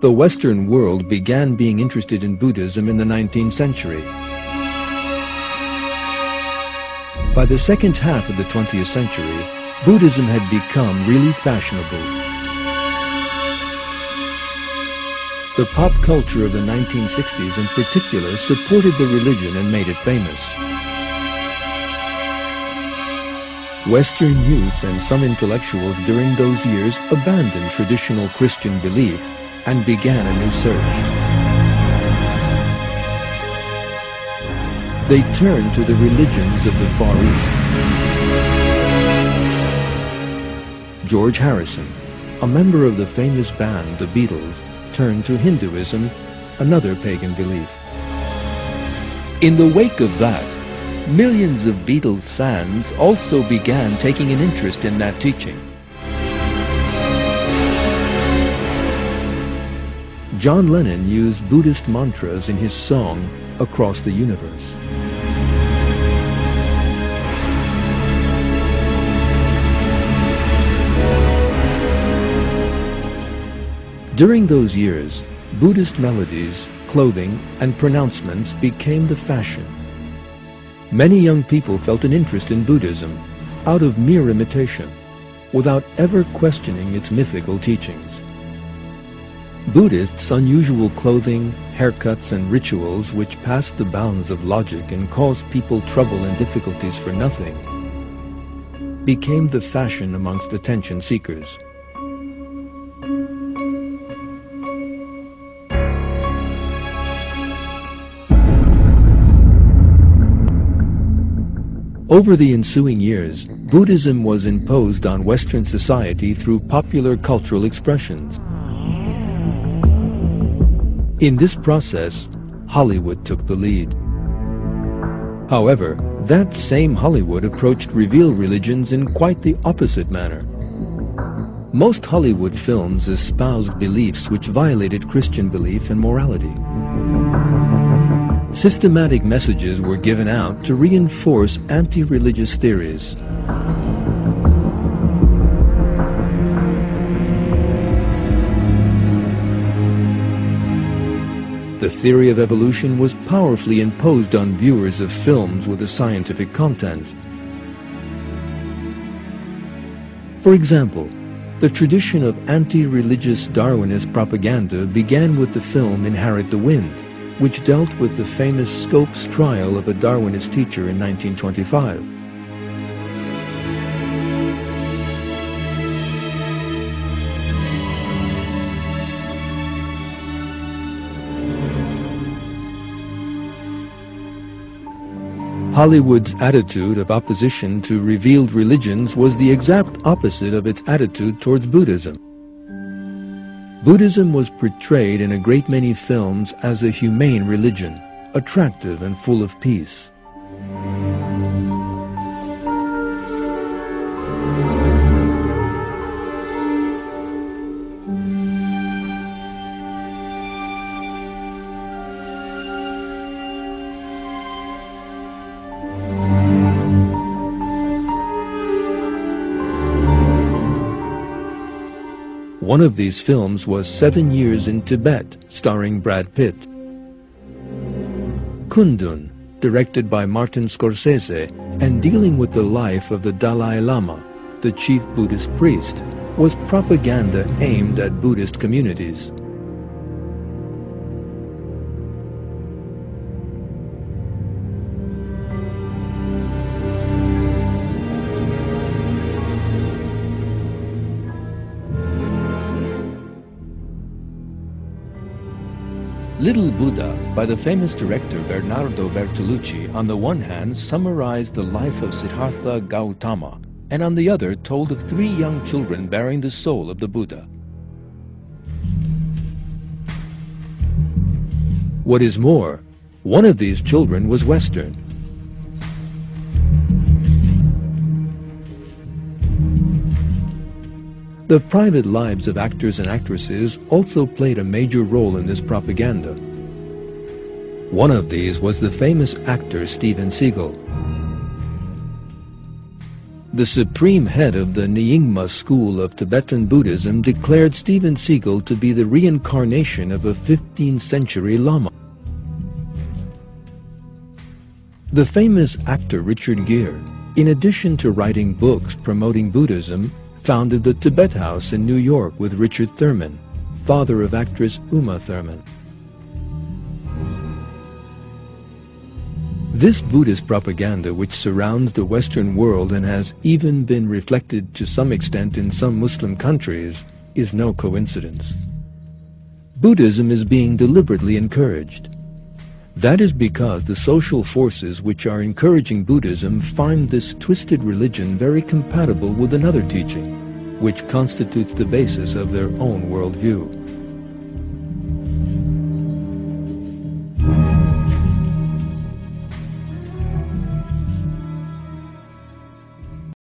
The Western world began being interested in Buddhism in the 19th century. By the second half of the 20th century, Buddhism had become really fashionable. The pop culture of the 1960s in particular supported the religion and made it famous. Western youth and some intellectuals during those years abandoned traditional Christian belief and began a new search. They turned to the religions of the Far East. George Harrison, a member of the famous band The Beatles, turned to Hinduism, another pagan belief. In the wake of that, millions of Beatles fans also began taking an interest in that teaching. John Lennon used Buddhist mantras in his song Across the Universe. During those years, Buddhist melodies, clothing, and pronouncements became the fashion. Many young people felt an interest in Buddhism out of mere imitation, without ever questioning its mythical teachings. Buddhists' unusual clothing, haircuts, and rituals which passed the bounds of logic and caused people trouble and difficulties for nothing became the fashion amongst attention seekers. Over the ensuing years, Buddhism was imposed on Western society through popular cultural expressions. In this process, Hollywood took the lead. However, that same Hollywood approached revealed religions in quite the opposite manner. Most Hollywood films espoused beliefs which violated Christian belief and morality. Systematic messages were given out to reinforce anti-religious theories. The theory of evolution was powerfully imposed on viewers of films with a scientific content. For example, the tradition of anti-religious Darwinist propaganda began with the film Inherit the Wind, which dealt with the famous Scopes trial of a Darwinist teacher in 1925. Hollywood's attitude of opposition to revealed religions was the exact opposite of its attitude towards Buddhism. Buddhism was portrayed in a great many films as a humane religion, attractive and full of peace. One of these films was 7 Years in Tibet, starring Brad Pitt. Kundun, directed by Martin Scorsese, and dealing with the life of the Dalai Lama, the chief Buddhist priest, was propaganda aimed at Buddhist communities. Little Buddha, by the famous director Bernardo Bertolucci, on the one hand summarized the life of Siddhartha Gautama, and on the other told of 3 young children bearing the soul of the Buddha. What is more, one of these children was Western. The private lives of actors and actresses also played a major role in this propaganda. One of these was the famous actor Steven Seagal. The supreme head of the Nyingma school of Tibetan Buddhism declared Steven Seagal to be the reincarnation of a 15th century Lama. The famous actor Richard Gere, in addition to writing books promoting Buddhism, founded the Tibet House in New York with Richard Thurman, father of actress Uma Thurman. This Buddhist propaganda, which surrounds the Western world and has even been reflected to some extent in some Muslim countries, is no coincidence. Buddhism is being deliberately encouraged. That is because the social forces which are encouraging Buddhism find this twisted religion very compatible with another teaching, which constitutes the basis of their own worldview.